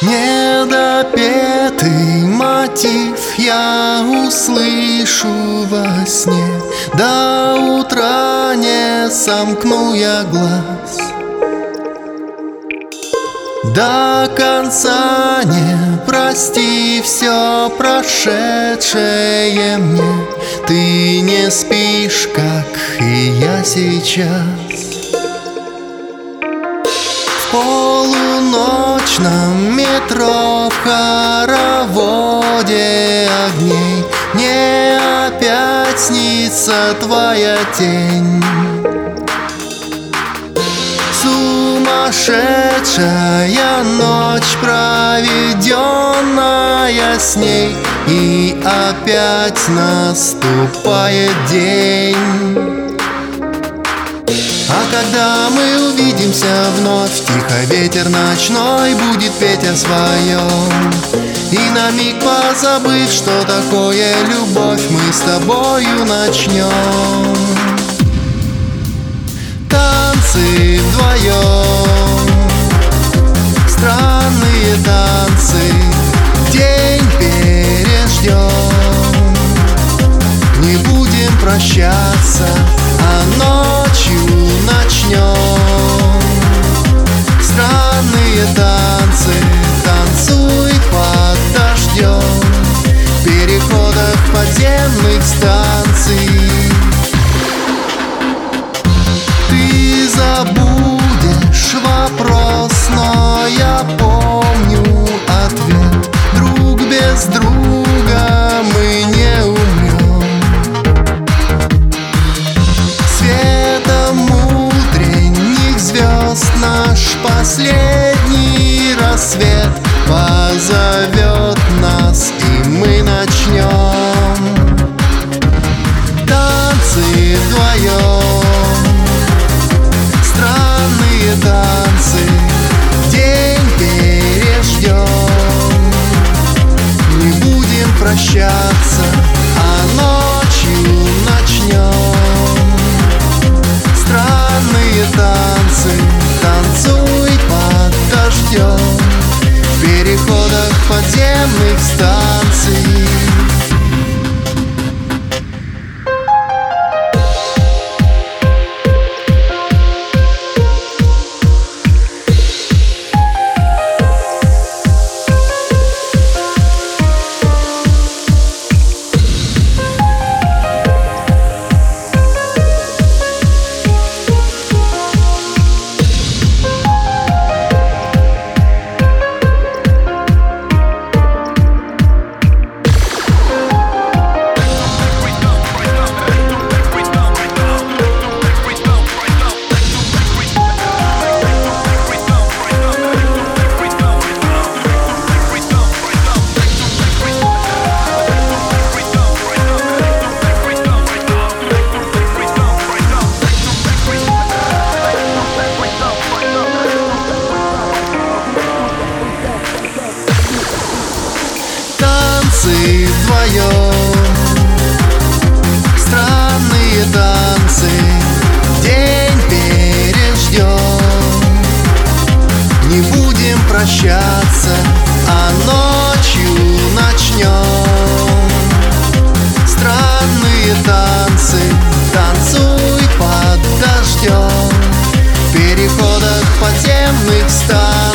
Недопетый мотив я услышу во сне. До утра не сомкну я глаз, до конца не прости все прошедшее мне. Ты не спишь, как и я сейчас. В полуночном метро, в хороводе огней, мне опять снится твоя тень. Сумасшедшая ночь, проведенная с ней, и опять наступает день. А когда мы увидимся вновь, тихо ветер ночной будет петь о своем. И на миг позабыв, что такое любовь, мы с тобою начнем танцы вдвоем, странные танцы, день переждем. Не будем прощаться, а ночью начнем странные танцы. Танцуй под дождем в переходах подземных станций. Ты забудешь вопрос, но я помню ответ. Друг без друга мы не умрем. Светом утренних звезд наш последний рассвет позовет нас, и мы начнем танцы вдвоем, странные танцы, день переждем. Не будем прощаться, а ночью начнем странные танцы. Танцуй под дождем в переходах подземных станций. Танцы вдвоем, странные танцы, день переждем. Не будем прощаться, а ночью начнем странные танцы. Танцуй под дождем в переходах подземных станций.